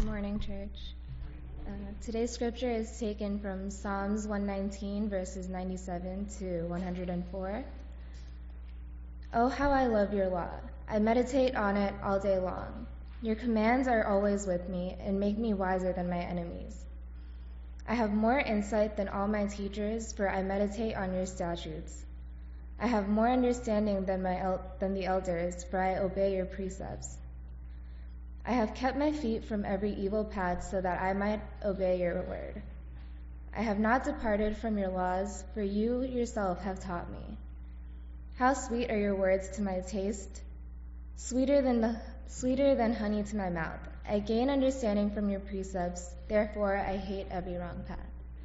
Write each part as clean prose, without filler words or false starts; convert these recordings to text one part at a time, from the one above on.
morning, church. Today's scripture is taken from Psalms 119, verses 97 to 104. Oh, how I love your law. I meditate on it all day long. Your commands are always with me and make me wiser than my enemies. I have more insight than all my teachers, for I meditate on your statutes. I have more understanding than the elders, for I obey your precepts. I have kept my feet from every evil path so that I might obey your word. I have not departed from your laws, for you yourself have taught me. How sweet are your words to my taste, sweeter than honey to my mouth. I gain understanding from your precepts, therefore I hate every wrong path.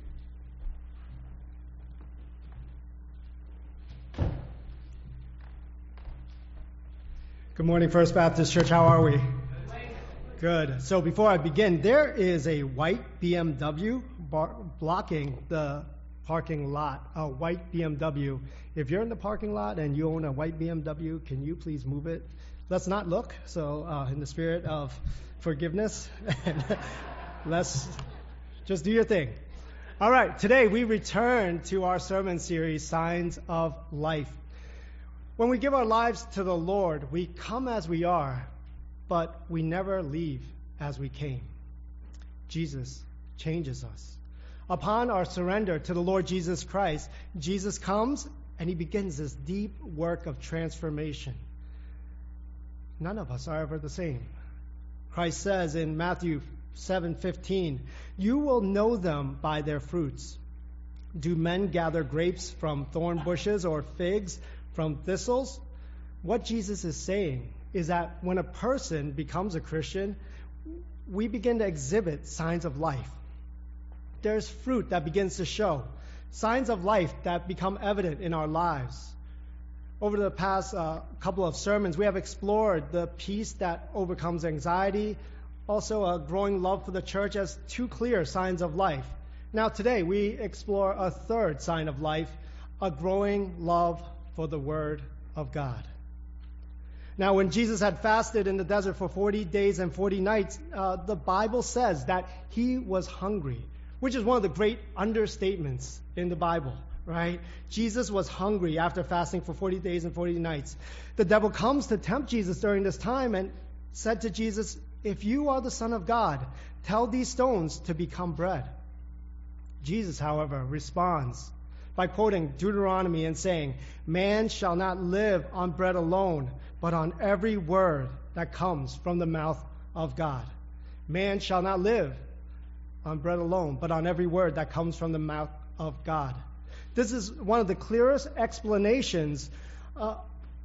Good morning, First Baptist Church. How are we? Good. So before I begin, there is a white BMW blocking the parking lot, a white BMW. If you're in the parking lot and you own a white BMW, can you please move it? Let's not look. So in the spirit of forgiveness, let's just do your thing. All right, today we return to our sermon series, Signs of Life. When we give our lives to the Lord, we come as we are, but we never leave as we came. Jesus changes us. Upon our surrender to the Lord Jesus Christ, Jesus comes and he begins this deep work of transformation. None of us are ever the same. Christ says in Matthew 7:15, "You will know them by their fruits. Do men gather grapes from thorn bushes or figs from thistles?" What Jesus is saying is that when a person becomes a Christian, we begin to exhibit signs of life. There's fruit that begins to show, signs of life that become evident in our lives. Over the past couple of sermons, we have explored the peace that overcomes anxiety, also a growing love for the church as two clear signs of life. Now today, we explore a third sign of life, a growing love for the Word of God. Now, when Jesus had fasted in the desert for 40 days and 40 nights, the Bible says that he was hungry, which is one of the great understatements in the Bible, right? Jesus was hungry after fasting for 40 days and 40 nights. The devil comes to tempt Jesus during this time and said to Jesus, "If you are the Son of God, tell these stones to become bread." Jesus, however, responds by quoting Deuteronomy and saying, "Man shall not live on bread alone, but on every word that comes from the mouth of God." Man shall not live on bread alone, but on every word that comes from the mouth of God. This is one of the clearest explanations of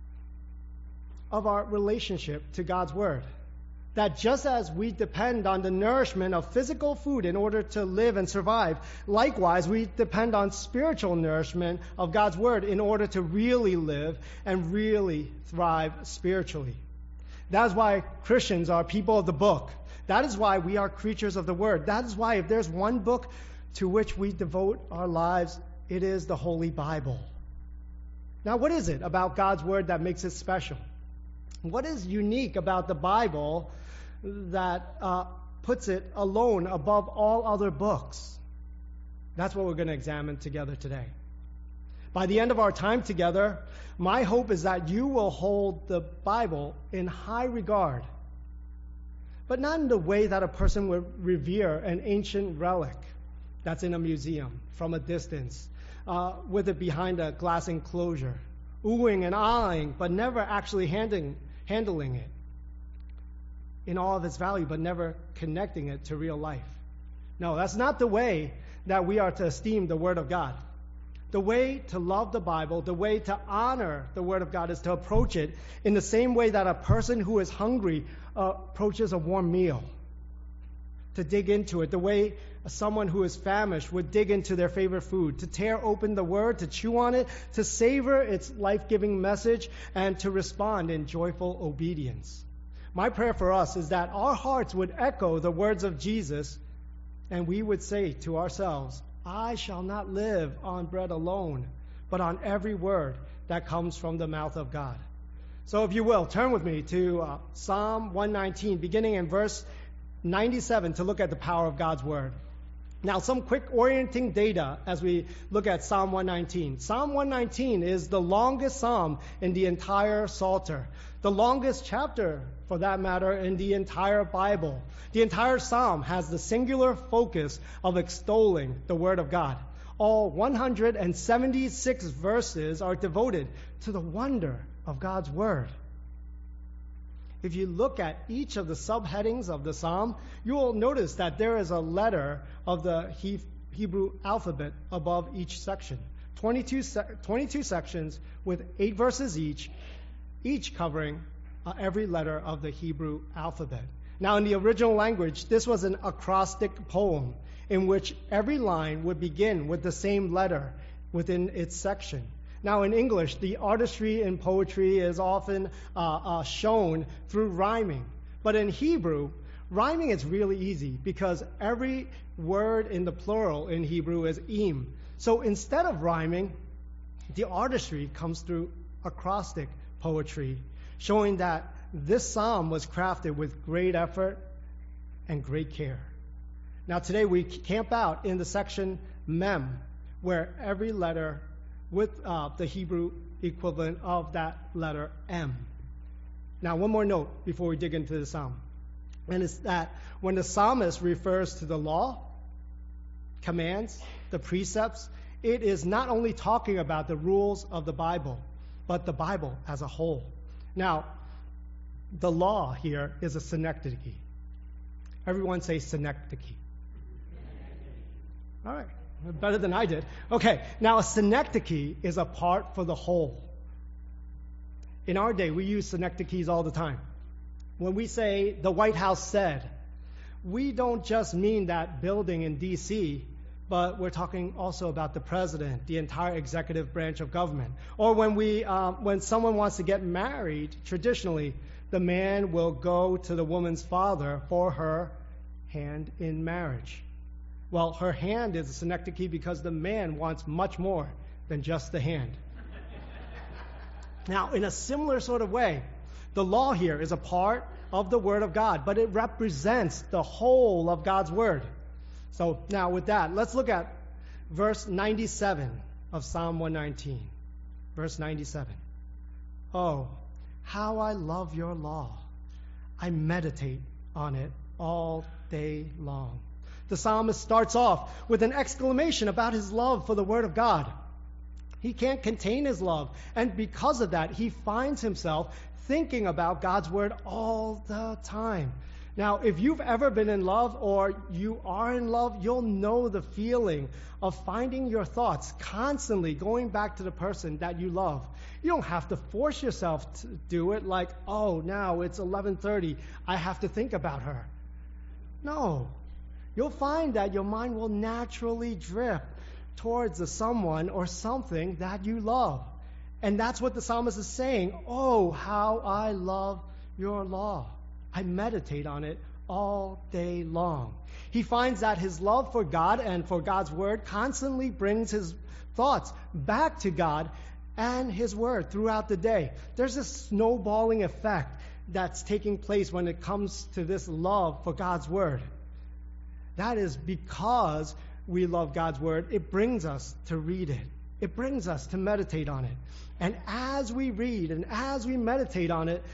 our relationship to God's Word. That just as we depend on the nourishment of physical food in order to live and survive, likewise we depend on spiritual nourishment of God's Word in order to really live and really thrive spiritually. That is why Christians are people of the book. That is why we are creatures of the Word. That is why if there's one book to which we devote our lives, it is the Holy Bible. Now, what is it about God's Word that makes it special? What is unique about the Bible that puts it alone above all other books? That's what we're going to examine together today. By the end of our time together, my hope is that you will hold the Bible in high regard, but not in the way that a person would revere an ancient relic that's in a museum from a distance, with it behind a glass enclosure, oohing and ahhing, but never actually handling it in all of its value, but never connecting it to real life. No, that's not the way that we are to esteem the Word of God. The way to love the Bible, the way to honor the Word of God is to approach it in the same way that a person who is hungry approaches a warm meal. To dig into it, the way someone who is famished would dig into their favorite food, to tear open the Word, to chew on it, to savor its life-giving message, and to respond in joyful obedience. My prayer for us is that our hearts would echo the words of Jesus, and we would say to ourselves, "I shall not live on bread alone, but on every word that comes from the mouth of God." So if you will, turn with me to Psalm 119, beginning in verse 97 to look at the power of God's Word. Now, some quick orienting data as we look at Psalm 119. Psalm 119 is the longest psalm in the entire Psalter, the longest chapter, for that matter, in the entire Bible. The entire psalm has the singular focus of extolling the Word of God. All 176 verses are devoted to the wonder of God's Word. If you look at each of the subheadings of the psalm, you will notice that there is a letter of the Hebrew alphabet above each section. 22 sections with 8 verses each covering every letter of the Hebrew alphabet. Now, in the original language, this was an acrostic poem in which every line would begin with the same letter within its section. Now, in English, the artistry in poetry is often shown through rhyming. But in Hebrew, rhyming is really easy because every word in the plural in Hebrew is im. So instead of rhyming, the artistry comes through acrostic poetry, showing that this psalm was crafted with great effort and great care. Now, today we camp out in the section Mem, where every letter with the Hebrew equivalent of that letter M. Now, one more note before we dig into the psalm, and it's that when the psalmist refers to the law, commands, the precepts, it is not only talking about the rules of the Bible, but the Bible as a whole. Now, the law here is a synecdoche. Everyone say synecdoche. All right. Better than I did. Okay, now a synecdoche is a part for the whole. In our day, we use synecdoches all the time. When we say the White House said, we don't just mean that building in D.C., but we're talking also about the president, the entire executive branch of government. Or when someone wants to get married, traditionally, the man will go to the woman's father for her hand in marriage. Well, her hand is a synecdoche because the man wants much more than just the hand. Now, in a similar sort of way, the law here is a part of the Word of God, but it represents the whole of God's Word. So now with that, let's look at verse 97 of Psalm 119. Verse 97. Oh, how I love your law. I meditate on it all day long. The psalmist starts off with an exclamation about his love for the Word of God. He can't contain his love, and because of that, he finds himself thinking about God's Word all the time. Now, if you've ever been in love or you are in love, you'll know the feeling of finding your thoughts constantly going back to the person that you love. You don't have to force yourself to do it like, oh, now it's 11:30, I have to think about her. No. You'll find that your mind will naturally drift towards the someone or something that you love. And that's what the psalmist is saying. Oh, how I love your law. I meditate on it all day long. He finds that his love for God and for God's Word constantly brings his thoughts back to God and his Word throughout the day. There's a snowballing effect that's taking place when it comes to this love for God's Word. That is because we love God's Word. It brings us to read it. It brings us to meditate on it. And as we read and as we meditate on it,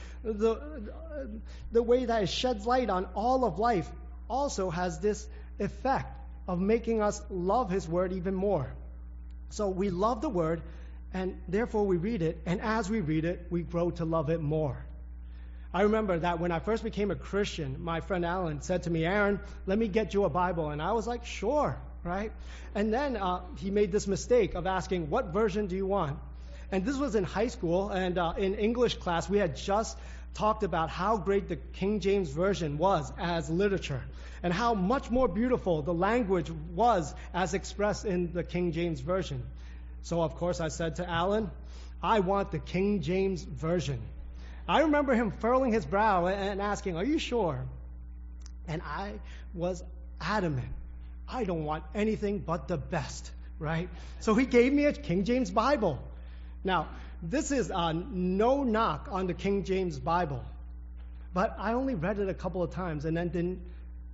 the way that it sheds light on all of life also has this effect of making us love His Word even more. So we love the Word, and therefore we read it, and as we read it, we grow to love it more. I remember that when I first became a Christian, my friend Alan said to me, Aaron, let me get you a Bible. And I was like, sure, right? And then he made this mistake of asking, what version do you want? And this was in high school, and in English class, we had just talked about how great the King James Version was as literature, and how much more beautiful the language was as expressed in the King James Version. So, of course, I said to Alan, I want the King James Version. I remember him furrowing his brow and asking, are you sure? And I was adamant. I don't want anything but the best, right? So he gave me a King James Bible. Now, this is no knock on the King James Bible, but I only read it a couple of times and then didn't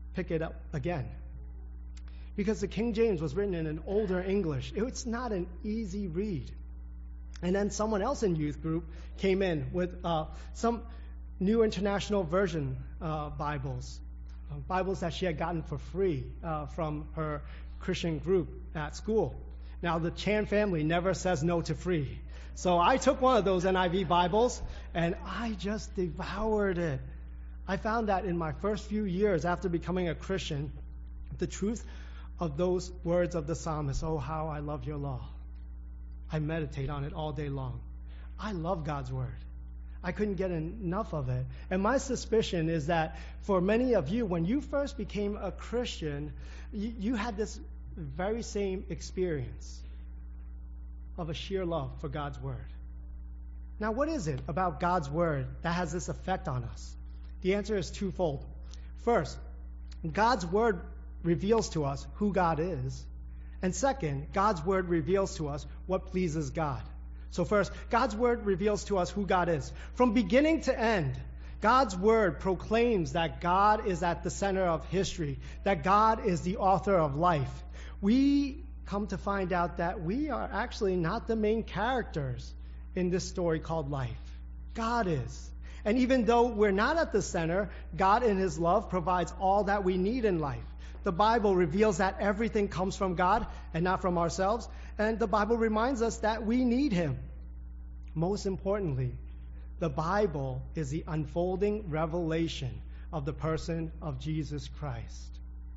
pick it up again. Because the King James was written in an older English. It's not an easy read. And then someone else in youth group came in with some New International Version Bibles, Bibles that she had gotten for free from her Christian group at school. Now, the Chan family never says no to free. So I took one of those NIV Bibles, and I just devoured it. I found that in my first few years after becoming a Christian, the truth of those words of the psalmist, oh, how I love your law. I meditate on it all day long. I love God's word. I couldn't get enough of it. And my suspicion is that for many of you, when you first became a Christian, you had this very same experience of a sheer love for God's word. Now, what is it about God's word that has this effect on us? The answer is twofold. First, God's word reveals to us who God is. And second, God's word reveals to us what pleases God. So first, God's word reveals to us who God is. From beginning to end, God's word proclaims that God is at the center of history, that God is the author of life. We come to find out that we are actually not the main characters in this story called life. God is. And even though we're not at the center, God in his love provides all that we need in life. The Bible reveals that everything comes from God and not from ourselves. And the Bible reminds us that we need him. Most importantly, the Bible is the unfolding revelation of the person of Jesus Christ.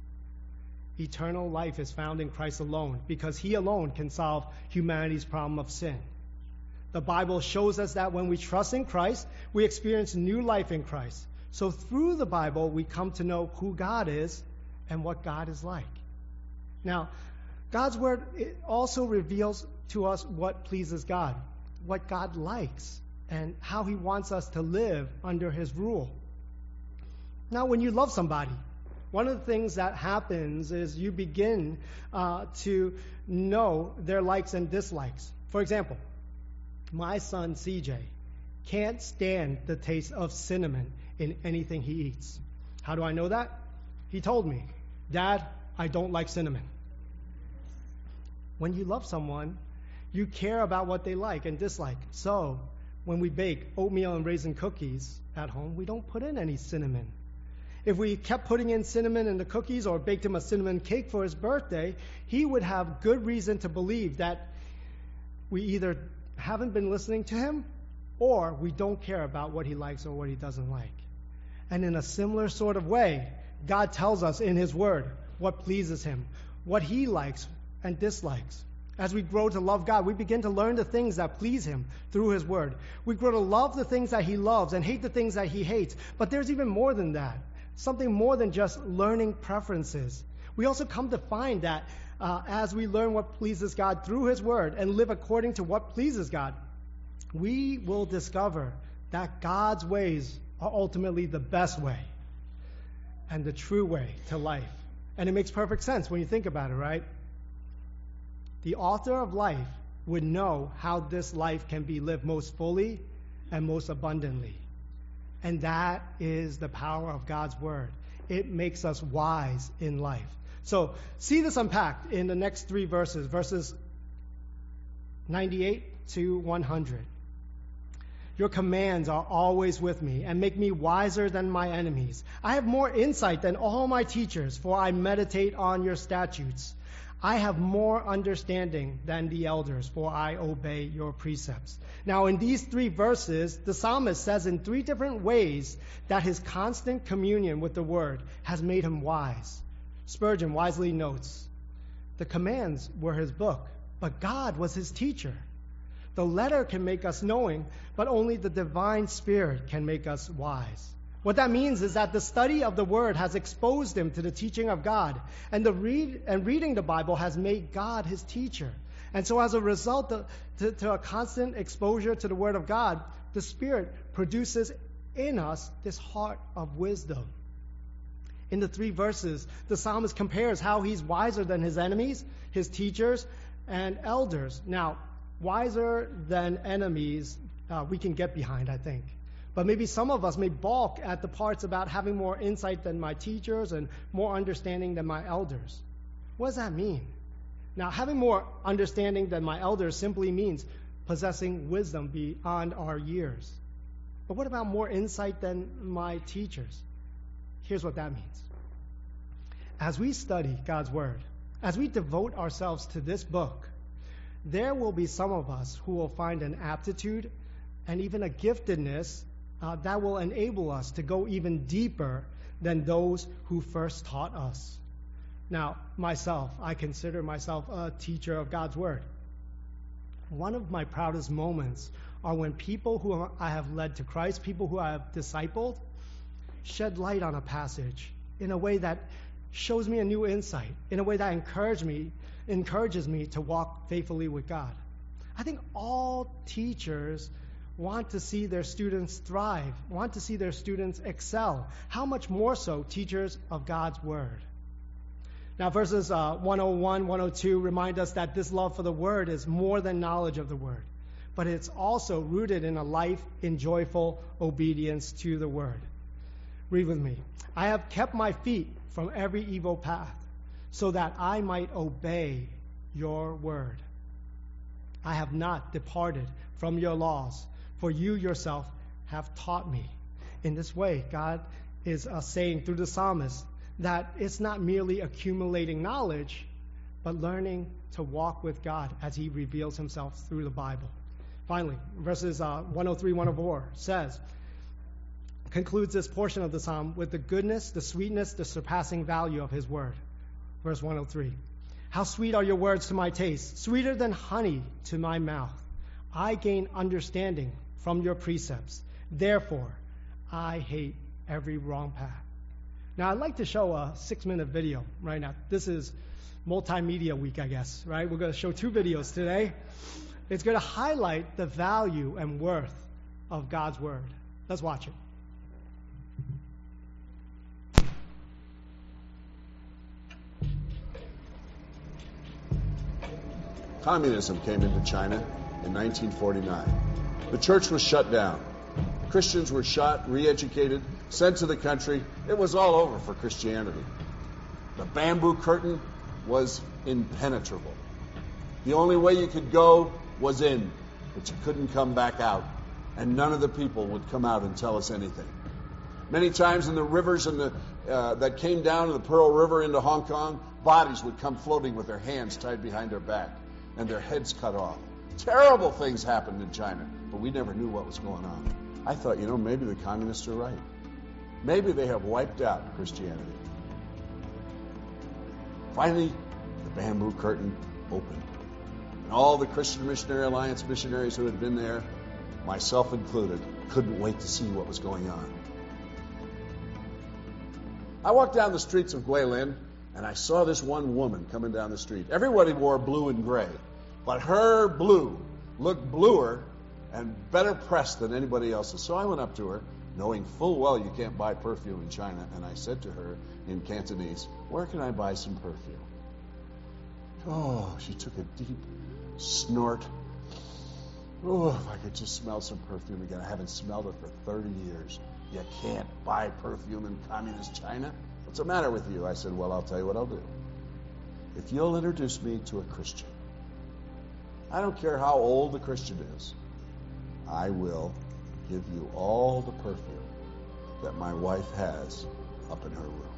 Eternal life is found in Christ alone because he alone can solve humanity's problem of sin. The Bible shows us that when we trust in Christ, we experience new life in Christ. So through the Bible, we come to know who God is and what God is like. Now, God's word also reveals to us what pleases God, what God likes, and how he wants us to live under his rule. Now, when you love somebody, one of the things that happens is you begin to know their likes and dislikes. For example, my son CJ can't stand the taste of cinnamon in anything he eats. How do I know that? He told me, Dad, I don't like cinnamon. When you love someone, you care about what they like and dislike. So, when we bake oatmeal and raisin cookies at home, we don't put in any cinnamon. If we kept putting in cinnamon in the cookies or baked him a cinnamon cake for his birthday, he would have good reason to believe that we either haven't been listening to him or we don't care about what he likes or what he doesn't like. And in a similar sort of way, God tells us in his word what pleases him, what he likes and dislikes. As we grow to love God, we begin to learn the things that please him through his word. We grow to love the things that he loves and hate the things that he hates. But there's even more than that, something more than just learning preferences. We also come to find that as we learn what pleases God through his word and live according to what pleases God, we will discover that God's ways are ultimately the best way and the true way to life. And it makes perfect sense when you think about it, right? The author of life would know how this life can be lived most fully and most abundantly. And that is the power of God's word. It makes us wise in life. So see this unpacked in the next three verses, verses 98 to 100. Your commands are always with me and make me wiser than my enemies. I have more insight than all my teachers, for I meditate on your statutes. I have more understanding than the elders, for I obey your precepts. Now, in these three verses, the psalmist says in three different ways that his constant communion with the word has made him wise. Spurgeon wisely notes, the commands were his book, but God was his teacher. The letter can make us knowing, but only the divine Spirit can make us wise. What that means is that the study of the Word has exposed him to the teaching of God, and reading the Bible has made God his teacher. And so as a result to a constant exposure to the Word of God, the Spirit produces in us this heart of wisdom. In the three verses, the psalmist compares how he's wiser than his enemies, his teachers, and elders. Now, wiser than enemies, we can get behind, I think. But maybe some of us may balk at the parts about having more insight than my teachers and more understanding than my elders. What does that mean? Now, having more understanding than my elders simply means possessing wisdom beyond our years. But what about more insight than my teachers? Here's what that means. As we study God's Word, as we devote ourselves to this book, there will be some of us who will find an aptitude and even a giftedness that will enable us to go even deeper than those who first taught us. Now, I consider myself a teacher of God's Word. One of my proudest moments are when people who I have led to Christ, people who I have discipled, shed light on a passage in a way that shows me a new insight, in a way that encourages me to walk faithfully with God. I think all teachers want to see their students thrive, want to see their students excel. How much more so teachers of God's Word? Now, verses 101, 102 remind us that this love for the Word is more than knowledge of the Word, but it's also rooted in a life in joyful obedience to the Word. Read with me. I have kept my feet from every evil path, so that I might obey your word. I have not departed from your laws, for you yourself have taught me. In this way, God is saying through the psalmist that it's not merely accumulating knowledge, but learning to walk with God as he reveals himself through the Bible. Finally, verses 103, 104 concludes this portion of the psalm with the goodness, the sweetness, the surpassing value of his word. Verse 103, how sweet are your words to my taste, sweeter than honey to my mouth. I gain understanding from your precepts. Therefore, I hate every wrong path. Now, I'd like to show a 6-minute video right now. This is multimedia week, I guess, right? We're going to show 2 videos today. It's going to highlight the value and worth of God's word. Let's watch it. Communism came into China in 1949. The church was shut down. Christians were shot, re-educated, sent to the country. It was all over for Christianity. The bamboo curtain was impenetrable. The only way you could go was in, but you couldn't come back out. And none of the people would come out and tell us anything. Many times in the rivers that came down to the Pearl River into Hong Kong, bodies would come floating with their hands tied behind their back and their heads cut off. Terrible things happened in China, but we never knew what was going on. I thought, maybe the communists are right. Maybe they have wiped out Christianity. Finally, the bamboo curtain opened. And all the Christian Missionary Alliance missionaries who had been there, myself included, couldn't wait to see what was going on. I walked down the streets of Guilin, and I saw this one woman coming down the street. Everybody wore blue and gray, but her blue looked bluer and better pressed than anybody else's. So I went up to her, knowing full well you can't buy perfume in China, and I said to her in Cantonese, where can I buy some perfume? Oh, she took a deep snort. Oh, if I could just smell some perfume again. I haven't smelled it for 30 years. You can't buy perfume in communist China? What's the matter with you? I said, well, I'll tell you what I'll do. If you'll introduce me to a Christian, I don't care how old the Christian is, I will give you all the perfume that my wife has up in her room.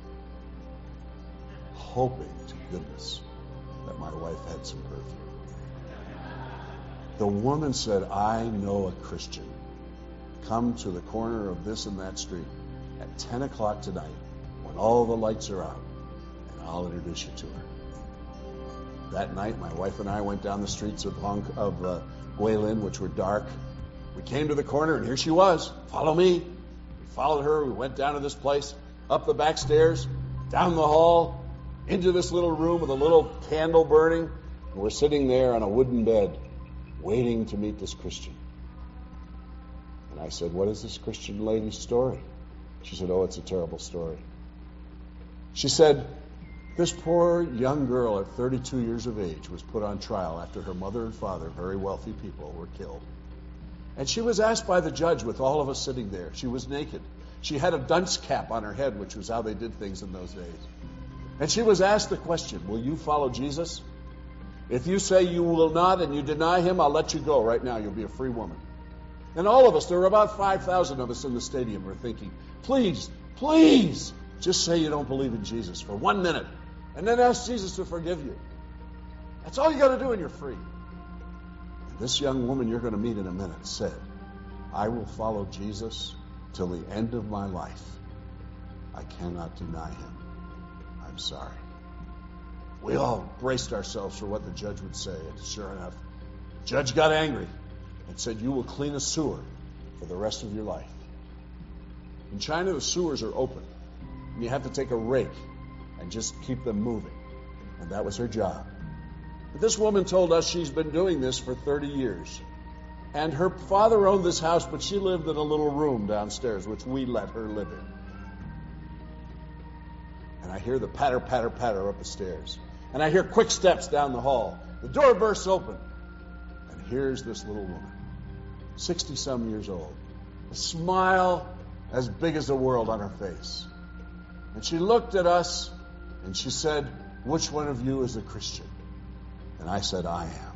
Hoping to goodness that my wife had some perfume. The woman said, I know a Christian. Come to the corner of this and that street at 10 o'clock tonight when all the lights are out, and I'll introduce you to her. That night, my wife and I went down the streets of Guilin, which were dark. We came to the corner, and here she was. Follow me. We followed her. We went down to this place, up the back stairs, down the hall, into this little room with a little candle burning. And we're sitting there on a wooden bed, waiting to meet this Christian. And I said, what is this Christian lady's story? She said, oh, it's a terrible story. She said, this poor young girl at 32 years of age was put on trial after her mother and father, very wealthy people, were killed. And she was asked by the judge with all of us sitting there. She was naked. She had a dunce cap on her head, which was how they did things in those days. And she was asked the question, will you follow Jesus? If you say you will not and you deny him, I'll let you go right now. You'll be a free woman. And all of us, there were about 5,000 of us in the stadium, were thinking, please, please, just say you don't believe in Jesus for 1 minute. And then ask Jesus to forgive you. That's all you got to do and you're free. And this young woman you're going to meet in a minute said, I will follow Jesus till the end of my life. I cannot deny him. I'm sorry. We all braced ourselves for what the judge would say, and sure enough, the judge got angry and said, you will clean a sewer for the rest of your life. In China, the sewers are open, and you have to take a rake and just keep them moving, and that was her job. But this woman told us she's been doing this for 30 years, and her father owned this house, but she lived in a little room downstairs, which we let her live in. And I hear the patter, patter, patter up the stairs. And I hear quick steps down the hall. The door bursts open. And here's this little woman, 60-some years old, a smile as big as the world on her face. And she looked at us and she said, which one of you is a Christian? And I said, I am.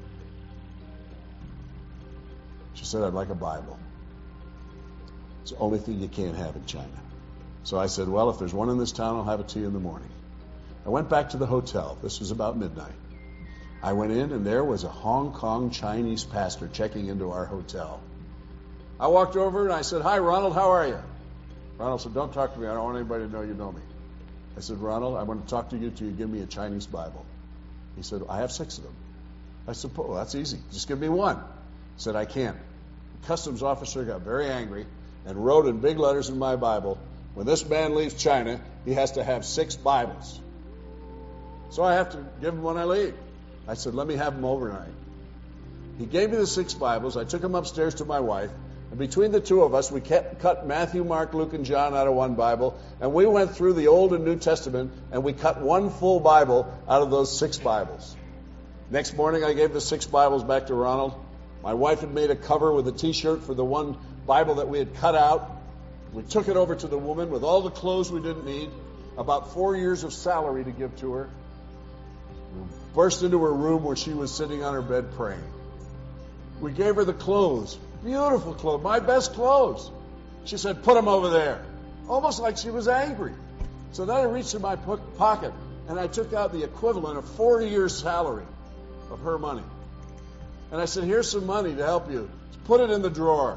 She said, I'd like a Bible. It's the only thing you can't have in China. So I said, well, if there's one in this town, I'll have it to you in the morning. I went back to the hotel. This was about midnight. I went in, and there was a Hong Kong Chinese pastor checking into our hotel. I walked over, and I said, hi, Ronald, how are you? Ronald said, don't talk to me. I don't want anybody to know you know me. I said, Ronald, I want to talk to you till you give me a Chinese Bible. He said, I have 6 of them. I said, well, that's easy. Just give me one. He said, I can't. The customs officer got very angry and wrote in big letters in my Bible, when this man leaves China, he has to have 6 Bibles. So I have to give him when I leave. I said, let me have them overnight. He gave me the 6 Bibles. I took them upstairs to my wife. And between the two of us, we cut Matthew, Mark, Luke, and John out of one Bible. And we went through the Old and New Testament, and we cut one full Bible out of those 6 Bibles. Next morning, I gave the 6 Bibles back to Ronald. My wife had made a cover with a T-shirt for the one Bible that we had cut out. We took it over to the woman with all the clothes we didn't need, about 4 years of salary to give to her. We burst into her room where she was sitting on her bed praying. We gave her the clothes, beautiful clothes, my best clothes. She said, put them over there, almost like she was angry. So then I reached in my pocket, and I took out the equivalent of 4 years' salary of her money. And I said, here's some money to help you. Put it in the drawer.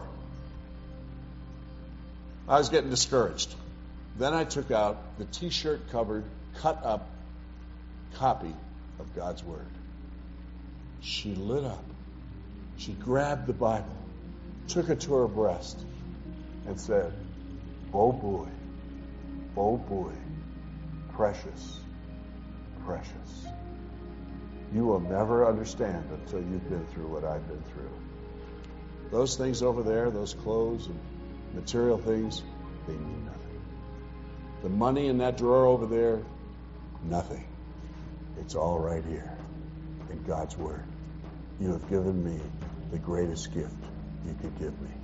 I was getting discouraged. Then I took out the T-shirt covered, cut up copy of God's Word. She lit up. She grabbed the Bible, took it to her breast, and said, oh boy, precious, precious. You will never understand until you've been through what I've been through. Those things over there, those clothes and material things, they mean nothing. The money in that drawer over there, nothing. It's all right here in God's Word. You have given me the greatest gift you could give me.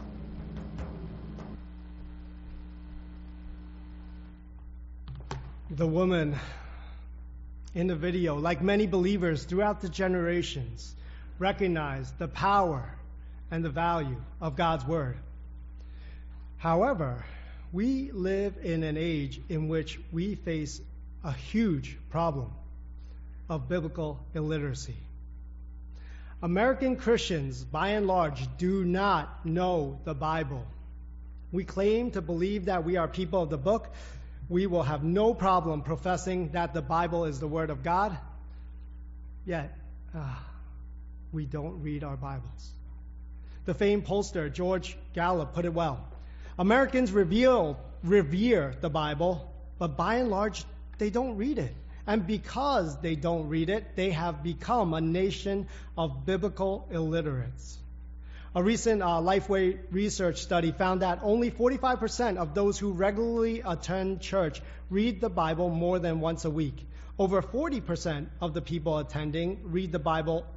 The woman in the video, like many believers throughout the generations, recognized the power and the value of God's Word. However, we live in an age in which we face a huge problem of biblical illiteracy. American Christians, by and large, do not know the Bible. We claim to believe that we are people of the book. We will have no problem professing that the Bible is the Word of God. Yet, we don't read our Bibles. The famed pollster George Gallup put it well. Americans revere the Bible, but by and large, they don't read it. And because they don't read it, they have become a nation of biblical illiterates. A recent Lifeway research study found that only 45% of those who regularly attend church read the Bible more than once a week. Over 40% of the people attending read the Bible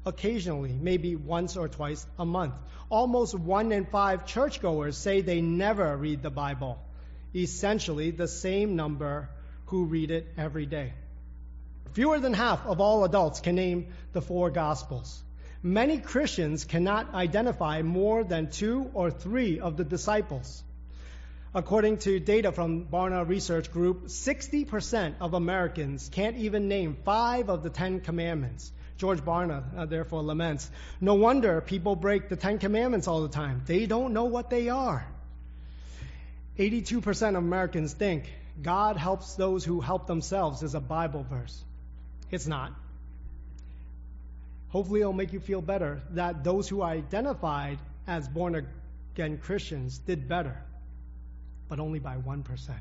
occasionally, maybe once or twice a month. Almost 1 in 5 churchgoers say they never read the Bible. Essentially, the same number who read it every day. Fewer than half of all adults can name the 4 Gospels. Many Christians cannot identify more than 2 or 3 of the disciples. According to data from Barna Research Group, 60% of Americans can't even name 5 of the 10 Commandments. George Barna, therefore, laments, "No wonder people break the 10 Commandments all the time. They don't know what they are." 82% of Americans think God helps those who help themselves is a Bible verse. It's not. Hopefully it'll make you feel better that those who identified as born-again Christians did better, but only by 1%.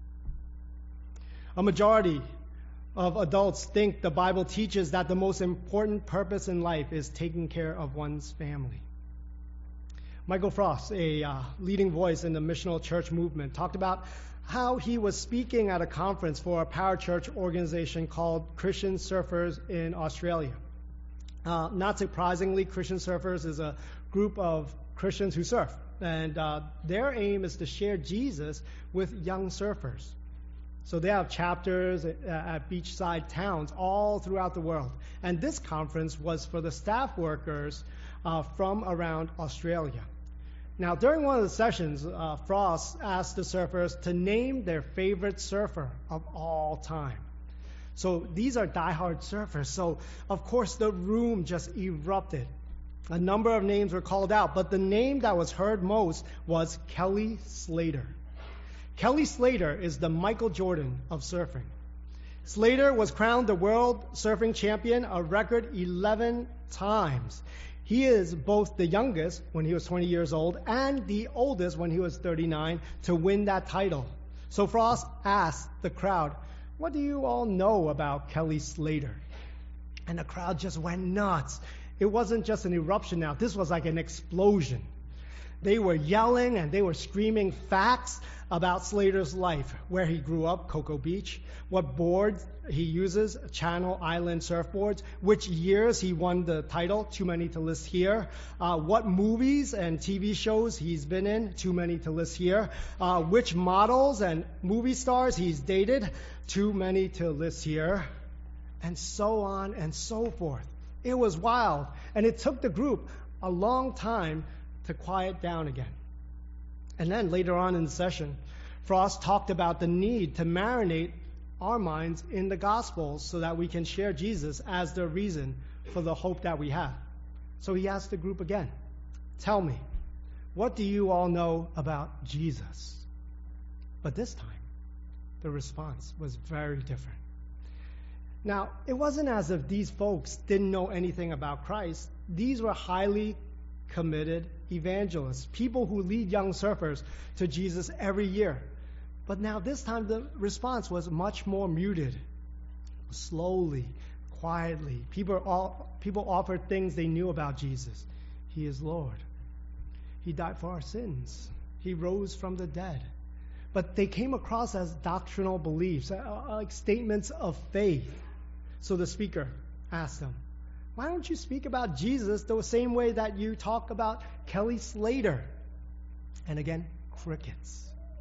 A majority of adults think the Bible teaches that the most important purpose in life is taking care of one's family. Michael Frost, a leading voice in the missional church movement, talked about how he was speaking at a conference for a parachurch organization called Christian Surfers in Australia. Not surprisingly, Christian Surfers is a group of Christians who surf, and their aim is to share Jesus with young surfers. So they have chapters at beachside towns all throughout the world. And this conference was for the staff workers from around Australia. Now, during one of the sessions, Frost asked the surfers to name their favorite surfer of all time. So these are diehard surfers. So, of course, the room just erupted. A number of names were called out, but the name that was heard most was Kelly Slater. Kelly Slater is the Michael Jordan of surfing. Slater was crowned the world surfing champion a record 11 times. He is both the youngest, when he was 20 years old, and the oldest, when he was 39, to win that title. So Frost asked the crowd, "What do you all know about Kelly Slater?" And the crowd just went nuts. It wasn't just an eruption now. This was like an explosion. They were yelling and they were screaming facts about Slater's life, where he grew up, Cocoa Beach, what boards he uses, Channel Island surfboards, which years he won the title, too many to list here, what movies and TV shows he's been in, too many to list here, which models and movie stars he's dated, too many to list here, and so on and so forth. It was wild, and it took the group a long time to quiet down again. And then later on in the session, Frost talked about the need to marinate our minds in the Gospels so that we can share Jesus as the reason for the hope that we have. So he asked the group again, "Tell me, what do you all know about Jesus?" But this time, the response was very different. Now, it wasn't as if these folks didn't know anything about Christ. These were highly committed evangelists, people who lead young surfers to Jesus every year. But now this time the response was much more muted. Slowly, quietly, people offered things they knew about Jesus. He is Lord. He died for our sins. He rose from the dead. But they came across as doctrinal beliefs, like statements of faith. So the speaker asked them, "Why don't you speak about Jesus the same way that you talk about Kelly Slater?" And again, crickets.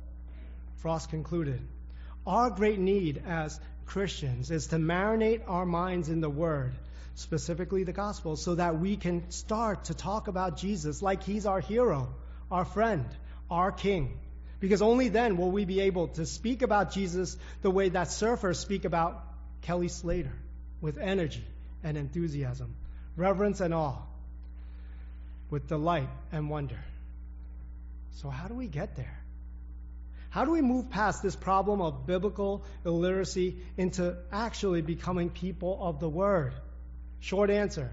Frost concluded, "Our great need as Christians is to marinate our minds in the Word, specifically the Gospel, so that we can start to talk about Jesus like he's our hero, our friend, our King. Because only then will we be able to speak about Jesus the way that surfers speak about Kelly Slater, with energy and enthusiasm, reverence and awe, with delight and wonder." So how do we get there? How do we move past this problem of biblical illiteracy into actually becoming people of the Word? Short answer,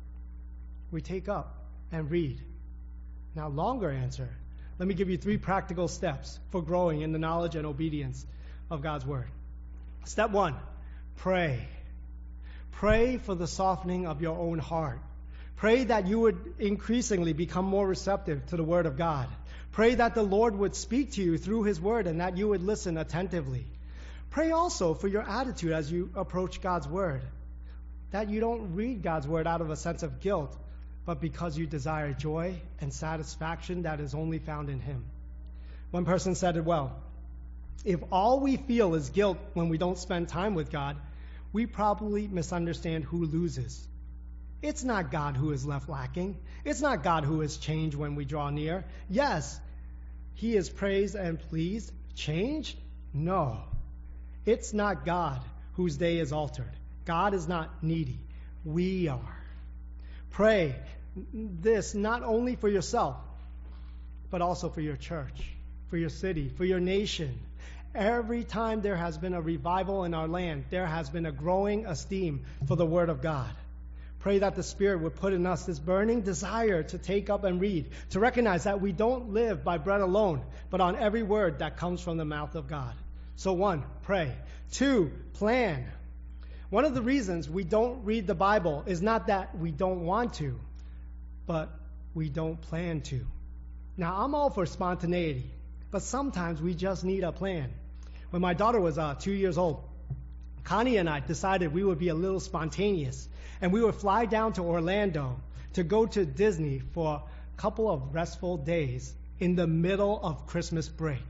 we take up and read. Now, longer answer, let me give you 3 practical steps for growing in the knowledge and obedience of God's Word. Step 1, pray. Pray for the softening of your own heart. Pray that you would increasingly become more receptive to the Word of God. Pray that the Lord would speak to you through His Word and that you would listen attentively. Pray also for your attitude as you approach God's Word. that you don't read God's word out of a sense of guilt, but because you desire joy and satisfaction that is only found in Him. One person said it well. If all we feel is guilt when we don't spend time with God, we probably misunderstand who loses. It's not God who is left lacking. It's not God who is changed when we draw near. Yes, He is praised and pleased. Changed? No. It's not God whose day is altered. God is not needy. We are. Pray this not only for yourself, but also for your church, for your city, for your nation. Every time there has been a revival in our land, there has been a growing esteem for the Word of God. Pray that the Spirit would put in us this burning desire to take up and read, to recognize that we don't live by bread alone, but on every word that comes from the mouth of God. So 1, pray. 2, plan. One of the reasons we don't read the Bible is not that we don't want to, but we don't plan to. Now, I'm all for spontaneity, but sometimes we just need a plan. When my daughter was 2 years old, Connie and I decided we would be a little spontaneous, and we would fly down to Orlando to go to Disney for a couple of restful days in the middle of Christmas break.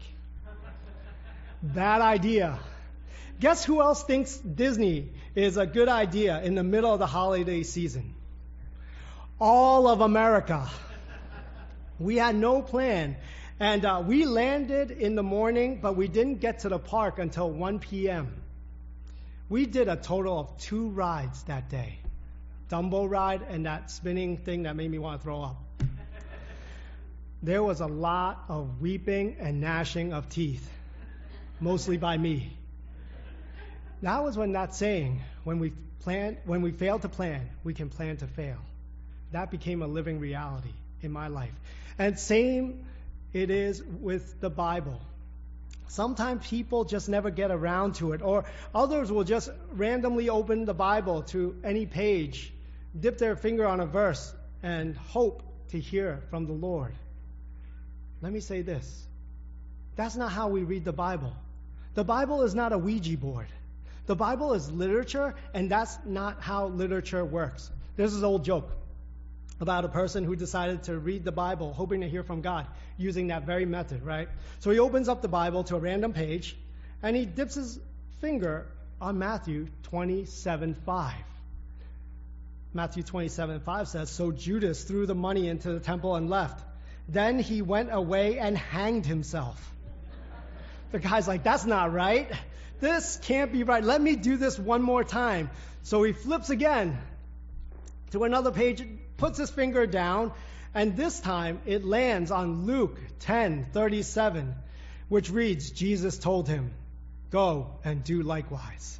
Bad idea. Guess who else thinks Disney is a good idea in the middle of the holiday season? All of America. We had no plan. And we landed in the morning, but we didn't get to the park until 1 p.m. We did a total of 2 rides that day. Dumbo ride and that spinning thing that made me want to throw up. There was a lot of weeping and gnashing of teeth, mostly by me. That was when that saying, when we fail to plan, we can plan to fail. That became a living reality in my life. And same it is with the Bible. Sometimes people just never get around to it, or others will just randomly open the Bible to any page, dip their finger on a verse, and hope to hear from the Lord. Let me say this. That's not how we read the Bible. The Bible is not a Ouija board. The Bible is literature, and that's not how literature works. There's this old joke about a person who decided to read the Bible hoping to hear from God using that very method, right? So he opens up the Bible to a random page, and he dips his finger on Matthew 27:5. Matthew 27:5 says, "So Judas threw the money into the temple and left. Then he went away and hanged himself." The guy's like, "That's not right. This can't be right. Let me do this one more time." So he flips again to another page, puts his finger down, and this time it lands on Luke 10:37, which reads, "Jesus told him, 'Go and do likewise.'"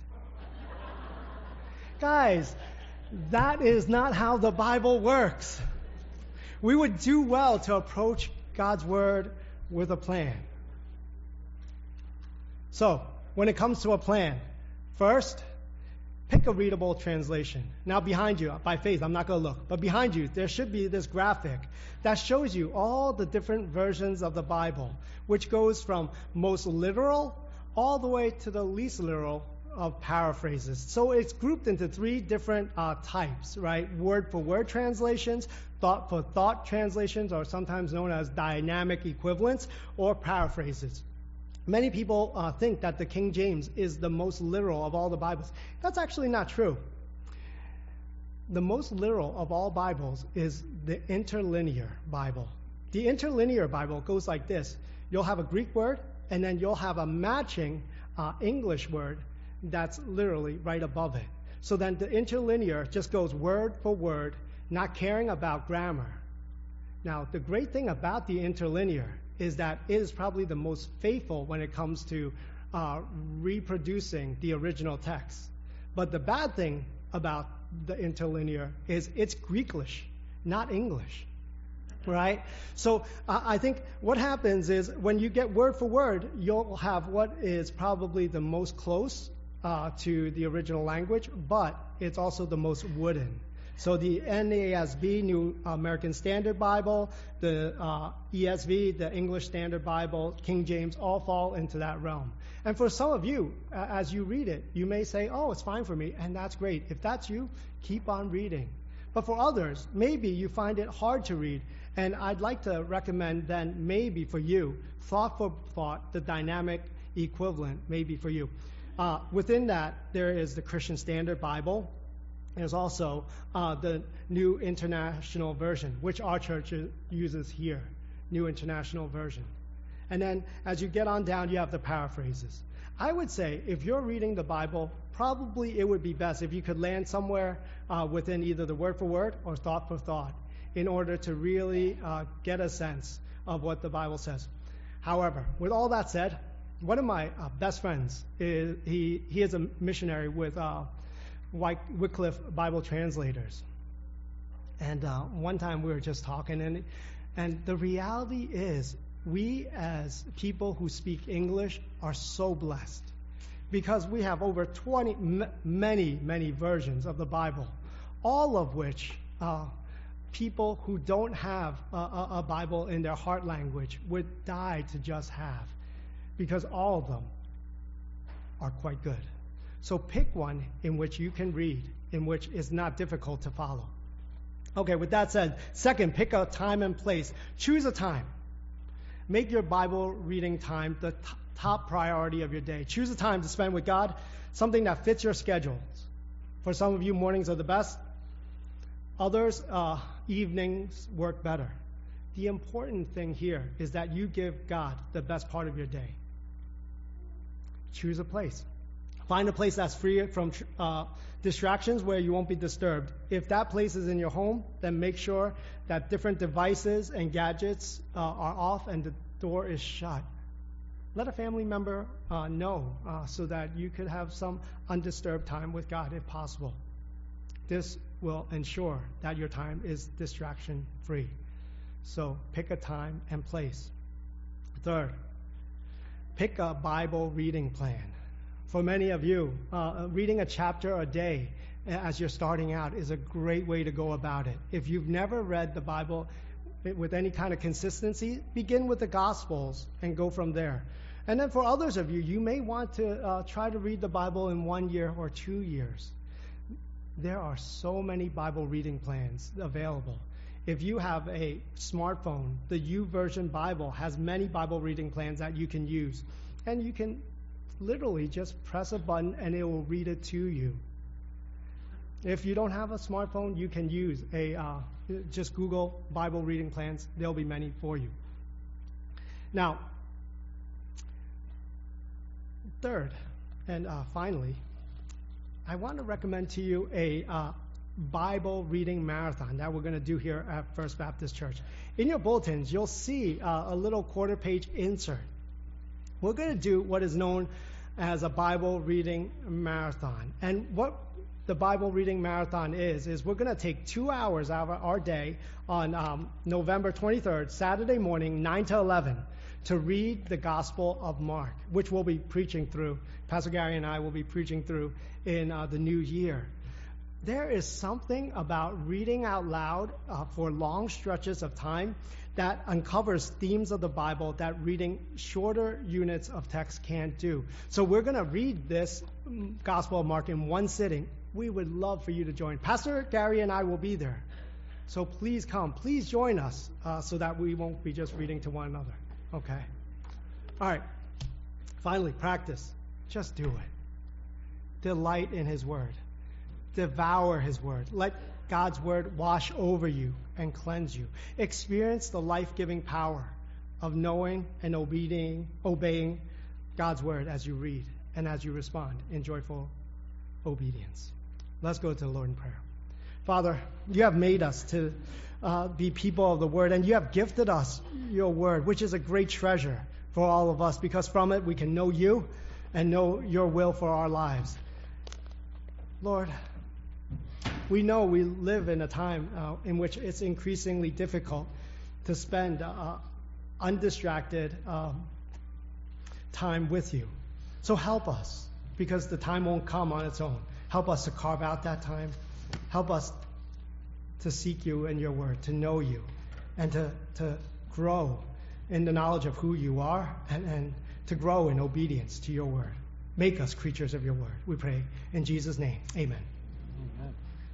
Guys, that is not how the Bible works. We would do well to approach God's Word with a plan. So, when it comes to a plan, first, pick a readable translation. Now behind you, by faith, I'm not going to look, but behind you, there should be this graphic that shows you all the different versions of the Bible, which goes from most literal all the way to the least literal of paraphrases. So it's grouped into 3 different types, right? Word-for-word translations, thought-for-thought translations, or sometimes known as dynamic equivalents, or paraphrases. Many people think that the King James is the most literal of all the Bibles. That's actually not true. The most literal of all Bibles is the interlinear Bible. The interlinear Bible goes like this. You'll have a Greek word, and then you'll have a matching English word that's literally right above it. So then the interlinear just goes word for word, not caring about grammar. Now, the great thing about the interlinear is that it is probably the most faithful when it comes to reproducing the original text. But the bad thing about the interlinear is it's Greeklish, not English, right? So I think what happens is when you get word for word, you'll have what is probably the most close to the original language, but it's also the most wooden. So the NASB, New American Standard Bible, the ESV, the English Standard Bible, King James, all fall into that realm. And for some of you, as you read it, you may say, oh, it's fine for me, and that's great. If that's you, keep on reading. But for others, maybe you find it hard to read, and I'd like to recommend then maybe for you, Thought for Thought, the dynamic equivalent, maybe for you. Within that, there is the Christian Standard Bible. There's also the New International Version, which our church uses here, New International Version. And then as you get on down, you have the paraphrases. I would say if you're reading the Bible, probably it would be best if you could land somewhere within either the word for word or thought for thought in order to really get a sense of what the Bible says. However, with all that said, one of my best friends, he is a missionary with Wycliffe Bible Translators. And one time we were just talking, and the reality is we as people who speak English are so blessed because we have over 20, many versions of the Bible, all of which people who don't have a Bible in their heart language would die to just have, because all of them are quite good. So pick one in which you can read, in which is not difficult to follow. Okay, with that said, second, pick a time and place. Choose a time. Make your Bible reading time the top priority of your day. Choose a time to spend with God, something that fits your schedules. For some of you, mornings are the best. Others, evenings work better. The important thing here is that you give God the best part of your day. Choose a place. Find a place that's free from distractions where you won't be disturbed. If that place is in your home, then make sure that different devices and gadgets are off and the door is shut. Let a family member know so that you could have some undisturbed time with God if possible. This will ensure that your time is distraction-free. So pick a time and place. Third, pick a Bible reading plan. For many of you, reading a chapter a day as you're starting out is a great way to go about it. If you've never read the Bible with any kind of consistency, begin with the Gospels and go from there. And then for others of you, you may want to try to read the Bible in 1 year or 2 years. There are so many Bible reading plans available. If you have a smartphone, the YouVersion Bible has many Bible reading plans that you can use. And you can literally just press a button and it will read it to you. If you don't have a smartphone, you can use just Google Bible reading plans. There'll be many for you. Now, third and finally, I want to recommend to you a Bible reading marathon that we're going to do here at First Baptist Church. In your bulletins, you'll see a little quarter-page insert. We're going to do what is known as a Bible reading marathon. And what the Bible reading marathon is we're going to take 2 hours out of our day on November 23rd, Saturday morning, 9 to 11, to read the Gospel of Mark, which we'll be preaching through. Pastor Gary and I will be preaching through in the new year. There is something about reading out loud for long stretches of time that uncovers themes of the Bible that reading shorter units of text can't do. So we're going to read this Gospel of Mark in one sitting. We would love for you to join. Pastor Gary and I will be there. So please come. Please join us so that we won't be just reading to one another. Okay? All right. Finally, practice. Just do it. Delight in His Word. Devour His Word. Let God's Word wash over you and cleanse you. Experience the life-giving power of knowing and obeying God's Word as you read and as you respond in joyful obedience. Let's go to the Lord in prayer. Father, you have made us to be people of the Word, and you have gifted us your Word, which is a great treasure for all of us, because from it we can know you and know your will for our lives. Lord, we know we live in a time in which it's increasingly difficult to spend undistracted time with you. So help us, because the time won't come on its own. Help us to carve out that time. Help us to seek you and your word, to know you, and to grow in the knowledge of who you are, and to grow in obedience to your word. Make us creatures of your word, we pray. In Jesus' name, amen. Amen.